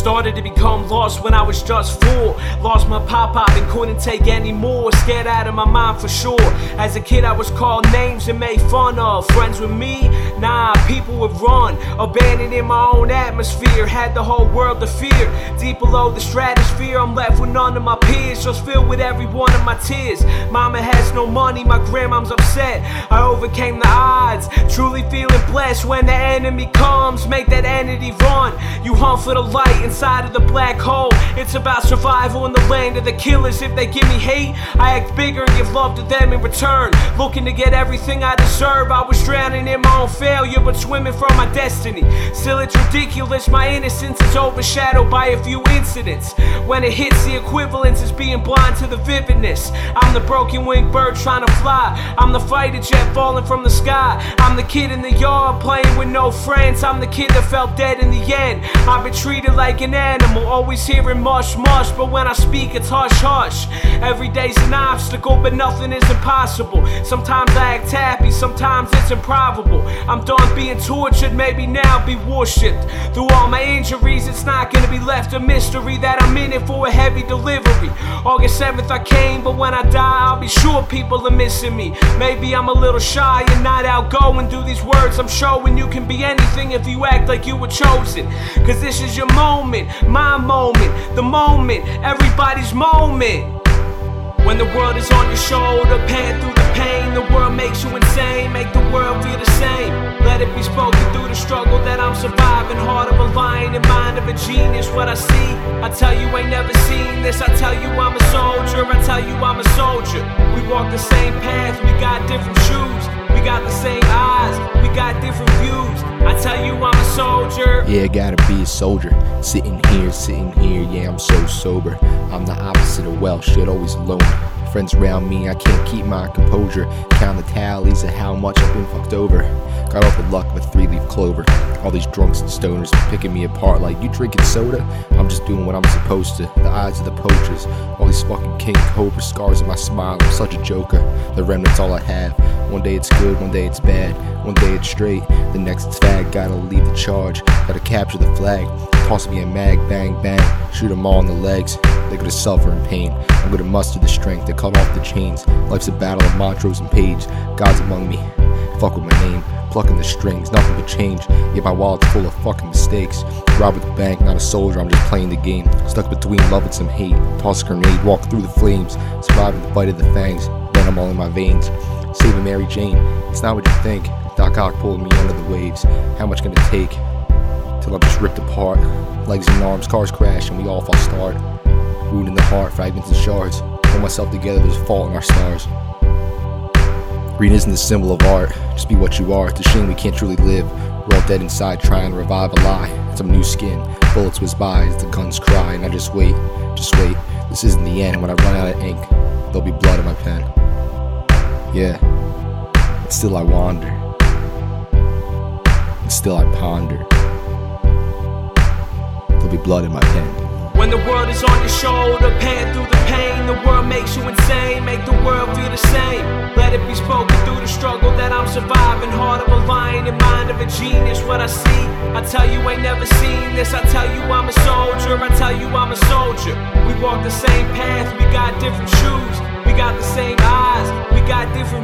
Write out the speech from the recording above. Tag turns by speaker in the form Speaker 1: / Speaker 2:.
Speaker 1: Started to become lost when I was just 4. Lost my pop-pop and couldn't take any more. Scared out of my mind for sure. As a kid I was called names and made fun of. Friends with me? Nah, people would run. Abandoned in my own atmosphere. Had the whole world to fear. Deep below the stratosphere, I'm left with none of my peers. Just filled with every one of my tears. Mama has no money, my grandmom's upset. I overcame the odds. Truly feeling blessed when the enemy comes. Make that entity run. You hunt for the light inside of the black hole. It's about survival in the land of the killers. If they give me hate, I act bigger and give love to them in return. Looking to get everything I deserve. I was drowning in my own failure, but swimming from my destiny. Still it's ridiculous, my innocence is overshadowed by a few incidents. When it hits, the equivalence is being blind to the vividness. I'm the broken winged bird trying to fly. I'm the fighter jet falling from the sky. I'm the kid in the yard playing with no friends. I'm the kid that felt dead in the end. I've been treated like an animal, always hearing mush mush, but when I speak it's hush hush. Every day's an obstacle, but nothing is impossible. Sometimes I act happy, sometimes it's improbable. I'm done being tortured, maybe now be worshipped. Through all my injuries, it's not gonna be left a mystery that I'm in it for a heavy delivery. August 7th I came, but when I die I'll be sure people are missing me. Maybe I'm a little shy and not outgoing. Through these words I'm showing you can be anything if you act like you were chosen. Cause this is your moment, my moment, the moment, everybody's moment. When the world is on your shoulder, paying through the pain, the world makes you insane, make the world feel the same. Let it be spoken through the struggle that I'm surviving. Heart of a lion and mind of a genius. What I see, I tell you ain't never seen this. I tell you I'm a soldier, I tell you I'm a soldier. We walk the same path, we got different shoes. We got the same eyes, we got different views. I tell you I'm a soldier.
Speaker 2: Yeah, gotta be a soldier. Sitting here, yeah, I'm so sober. I'm the opposite of well, shit, always alone. Friends around me, I can't keep my composure. Count the tallies of how much I've been fucked over. Got off the luck of a 3-leaf clover. All these drunks and stoners picking me apart like, you drinking soda? I'm just doing what I'm supposed to. The eyes of the poachers. All these fucking king cobra scars in my smile. I'm such a joker. The remnant's all I have. One day it's good, one day it's bad. One day it's straight, the next it's fag. Gotta lead the charge, gotta capture the flag. Toss me a mag, bang, bang. Shoot them all in the legs. They're gonna suffer in pain. I'm gonna muster the strength to cut off the chains. Life's a battle of Montrose and Page. God's among me. Fuck with my name. Plucking the strings, nothing but change. Yet my wallet's full of fucking mistakes. Rob at the bank, not a soldier, I'm just playing the game. Stuck between love and some hate. Toss a grenade, walk through the flames. Surviving the bite of the fangs. Venom all in my veins. Saving Mary Jane, it's not what you think. Doc Ock pulling me under the waves. How much gonna take till I'm just ripped apart? Legs and arms, cars crash and we all fall starred. Wound in the heart, fragments and shards. Pull myself together, there's a fault in our stars. Green isn't the symbol of art, just be what you are. It's a shame we can't truly live. We're all dead inside trying to revive a lie. Some new skin, bullets whiz by as the guns cry. And I just wait, this isn't the end. When I run out of ink, there'll be blood in my pen. Yeah, and still I wander, and still I ponder. There'll be blood in my pen.
Speaker 1: When the world is on your shoulder, paying through the pain, the world makes you insane, make the world feel the same. Let it be spoken through the struggle that I'm surviving. Heart of a lion and mind of a genius. What I see, I tell you ain't never seen this. I tell you I'm a soldier, I tell you I'm a soldier. We walk the same path, we got different shoes. We got the same eyes, we got different